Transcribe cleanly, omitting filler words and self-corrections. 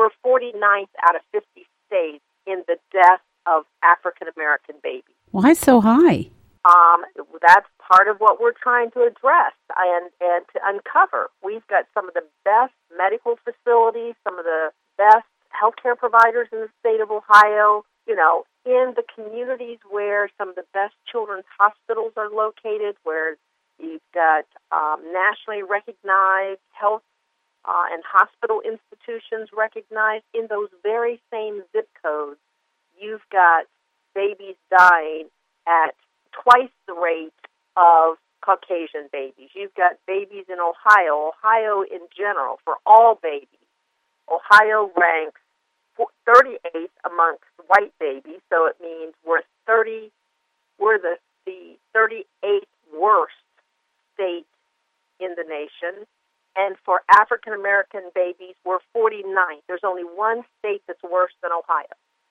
we're 49th out of 50 states in the death of African American babies. Why so high? That's part of what we're trying to address and to uncover. We've got some of the best medical facilities, some of the best healthcare providers in the state of Ohio, in the communities where some of the best children's hospitals are located, where you've got nationally recognized health and hospital institutions recognized. In those very same zip codes, you've got babies dying at twice the rate of Caucasian babies. You've got babies in Ohio in general, for all babies. Ohio ranks 38th amongst white babies, so it means we're the 38th worst state in the nation. And for African American babies, we're 49th. There's only one state that's worse than Ohio.